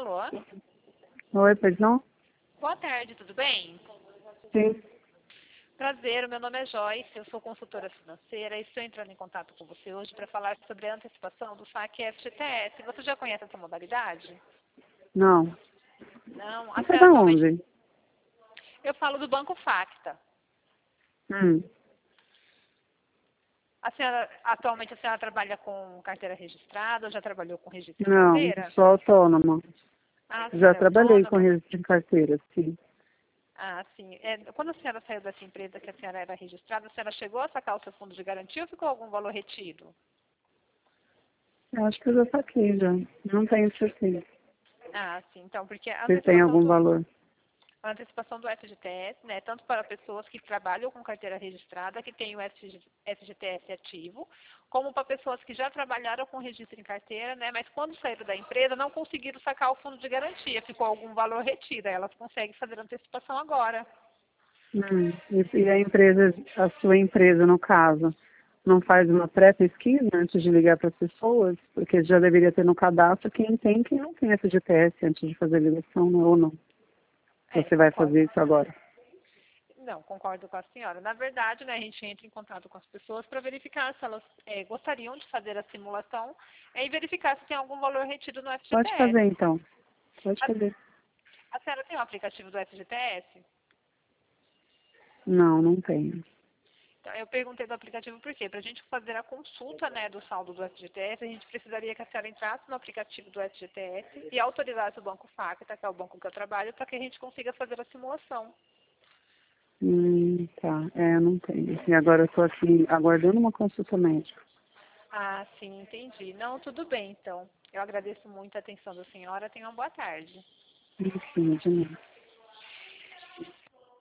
Alô? Oi, pois não? Boa tarde, tudo bem? Sim. Prazer, o meu nome é Joyce, eu sou consultora financeira e estou entrando em contato com você hoje para falar sobre a antecipação do saque FGTS. Você já conhece essa modalidade? Não. Não? A Você é senhora da atualmente... onde? Eu falo do Banco Facta. Hum. Atualmente a senhora trabalha com carteira registrada ou já trabalhou com registro em Não, carteira? sou autônoma. Ah, a Já senhora é trabalhei com autônoma? registro de carteira, sim. Ah, sim. Quando a senhora saiu dessa empresa que a senhora era registrada, a senhora chegou a sacar o seu fundo de garantia ou ficou algum valor retido? Eu acho que eu já saquei já. Não tenho certeza Ah, sim. Então, porque se tem algum valor. a antecipação do FGTS, né, tanto para pessoas que trabalham com carteira registrada, que têm o FGTS ativo, como para pessoas que já trabalharam com registro em carteira, né, mas quando saíram da empresa não conseguiram sacar o fundo de garantia, ficou algum valor retido, aí elas conseguem fazer a antecipação agora. E a empresa, a sua empresa, no caso, não faz uma pré-pesquisa antes de ligar para as pessoas? Porque já deveria ter no cadastro quem tem e quem não tem FGTS antes de fazer a ligação, né, ou não? Você vai Concordo. fazer isso agora? Não, concordo com a senhora. Na verdade, né, a gente entra em contato com as pessoas para verificar se elas gostariam de fazer a simulação e verificar se tem algum valor retido no Pode fazer FGTS. então. Pode A, fazer. a senhora tem o aplicativo do FGTS? Não, não tenho. Então, eu perguntei do aplicativo por quê? Para a gente fazer a consulta, né, do saldo do FGTS, a gente precisaria que a senhora entrasse no aplicativo do FGTS e autorizasse o Banco Facta, que é o banco que eu trabalho, para que a gente consiga fazer a simulação. Tá. Não tenho. E agora eu estou aqui aguardando uma consulta médica. Ah, sim, entendi. Não, tudo bem, então. Eu agradeço muito a atenção da senhora. Tenha uma boa tarde. Enfim, de nada.